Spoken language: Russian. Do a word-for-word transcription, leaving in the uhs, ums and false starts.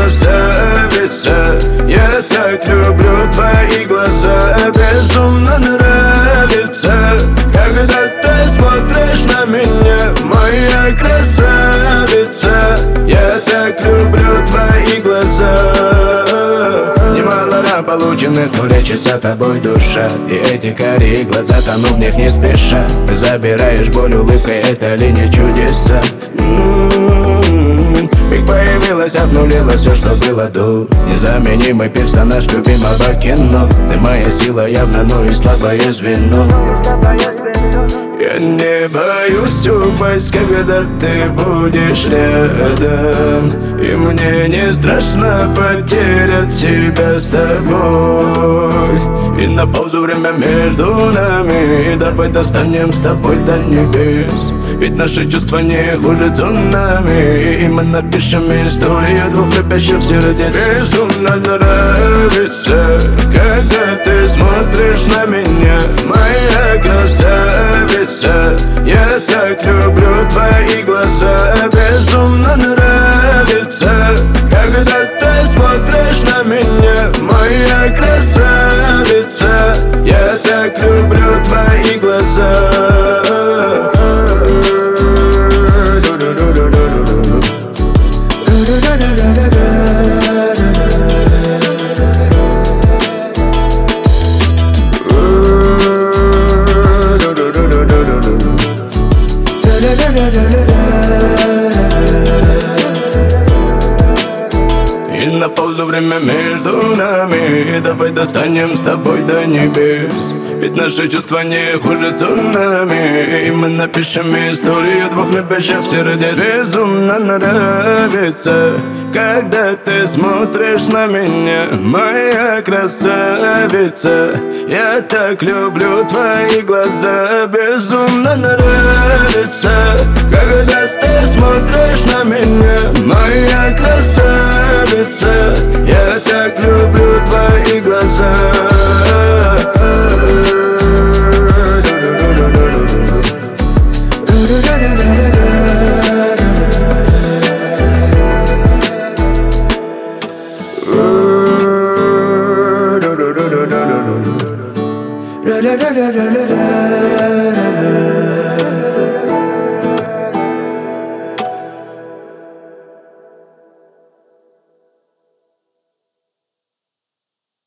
красавица. Я так люблю твои глаза, безумно нравится, когда ты смотришь на меня, моя красавица. Я так люблю твои глаза. Немало ран полученных, но лечится тобой душа. И эти карие глаза, тону в них не спеша. Ты забираешь боль улыбкой, это ли не чудеса? М-м-м. Ведь появилась, обнулила все, что было до. Незаменимый персонаж любимого кино. Ты моя сила явно, но и слабое звено. Я не боюсь упасть, когда ты будешь рядом, и мне не страшно потерять себя с тобой. И на паузу время между нами, и давай достанем с тобой до небес. Ведь наши чувства не хуже цунами, и мы напишем историю двух любящих сердец. Безумно нравится, когда ты смотришь на меня, моя красавица. Я так люблю твои глаза, безумно нравится, когда ты смотришь на меня, моя красавица. Я так люблю твои глаза. И на паузу время между нами, и давай достанем с тобой до небес. Ведь наши чувства не хуже цунами, и мы напишем историю двух любящих сердец. Безумно нравится, когда ты смотришь на меня, моя красавица. Я так люблю твои глаза, безумно нравится, когда ты смотришь на меня, моя красавица. Я так люблю твои глаза. La la la la la la.